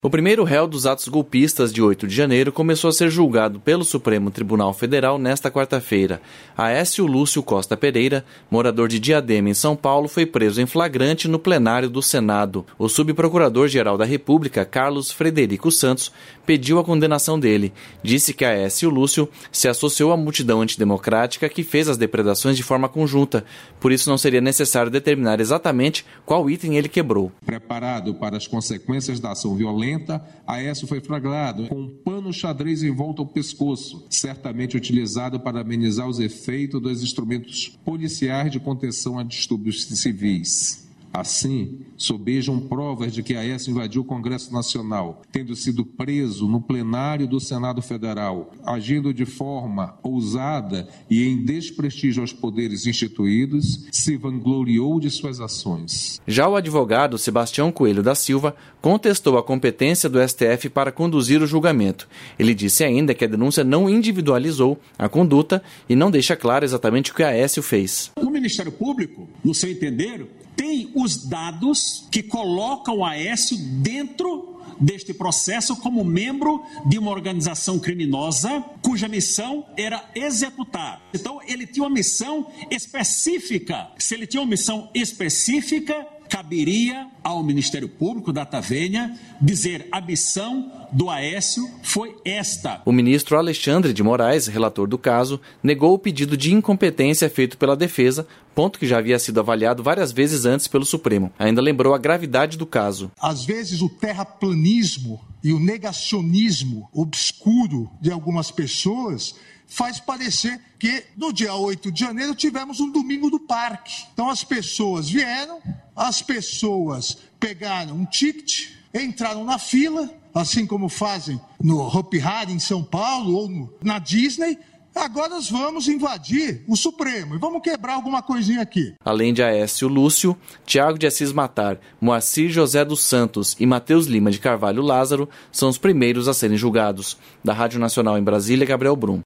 O primeiro réu dos atos golpistas de 8 de janeiro começou a ser julgado pelo Supremo Tribunal Federal nesta quarta-feira. Aécio Lúcio Costa Pereira, morador de Diadema, em São Paulo, foi preso em flagrante no plenário do Senado. O subprocurador-geral da República, Carlos Frederico Santos, pediu a condenação dele. Disse que Aécio Lúcio se associou à multidão antidemocrática que fez as depredações de forma conjunta. Por isso não seria necessário determinar exatamente qual item ele quebrou. Preparado para as consequências da ação violenta, Aécio foi flagrado com um pano xadrez em volta ao pescoço, certamente utilizado para amenizar os efeitos dos instrumentos policiais de contenção a distúrbios civis. Assim, sobejam provas de que Aécio invadiu o Congresso Nacional, tendo sido preso no plenário do Senado Federal, agindo de forma ousada e em desprestígio aos poderes instituídos, se vangloriou de suas ações. Já o advogado Sebastião Coelho da Silva contestou a competência do STF para conduzir o julgamento. Ele disse ainda que a denúncia não individualizou a conduta e não deixa claro exatamente o que Aécio fez. O Ministério Público, no seu entender, tem os dados que colocam o Aécio dentro deste processo como membro de uma organização criminosa cuja missão era executar. Então, ele tinha uma missão específica. Se ele tinha uma missão específica, caberia ao Ministério Público da Tavenha dizer a missão do Aécio foi esta. O ministro Alexandre de Moraes, relator do caso, negou o pedido de incompetência feito pela defesa, ponto que já havia sido avaliado várias vezes antes pelo Supremo. Ainda lembrou a gravidade do caso. Às vezes o terraplanismo e o negacionismo obscuro de algumas pessoas faz parecer que no dia 8 de janeiro tivemos um domingo do parque. Então as pessoas vieram, as pessoas pegaram um ticket, entraram na fila, assim como fazem no Hopi Hari em São Paulo ou na Disney. Agora nós vamos invadir o Supremo e vamos quebrar alguma coisinha aqui. Além de Aécio Lúcio, Tiago de Assis Matar, Moacir José dos Santos e Matheus Lima de Carvalho Lázaro são os primeiros a serem julgados. Da Rádio Nacional em Brasília, Gabriel Brum.